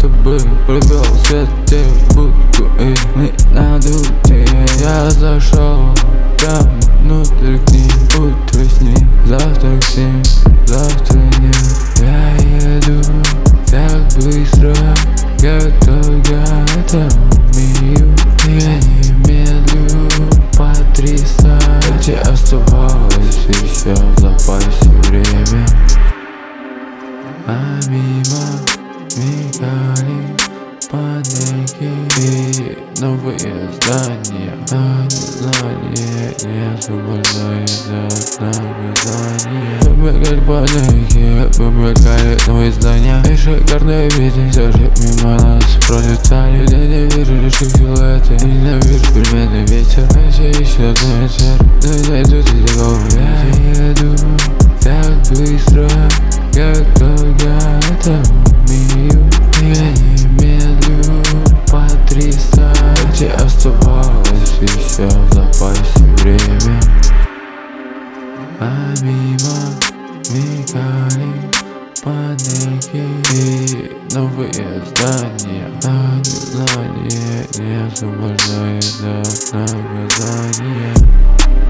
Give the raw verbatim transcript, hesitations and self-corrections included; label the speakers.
Speaker 1: тобой провел свет будку, и мы надуты. Я зашел прямо внутрь к ним. Утро с ней, завтрак с ним, завтра нет. Я еду так быстро, как только это умею. Я не медлю, потрясающе. Оставалось еще в запасе время, а мимо мигали панельки и новые здания. А незнание не освобождает от наказания. Помогали панельки, помогали новые здания. И шикарные виды все же мимо нас пролетали. Я ненавижу лишь их силуэты, ненавижу переменный ветер. А все ищут ветер, но найдут и такого. Я еду так быстро, как только это умею. Я не медлю, потрясающе. Оставалось еще в запасе время, а мимо мигали панельки и новые здания. А незнание не освобождает от наказания.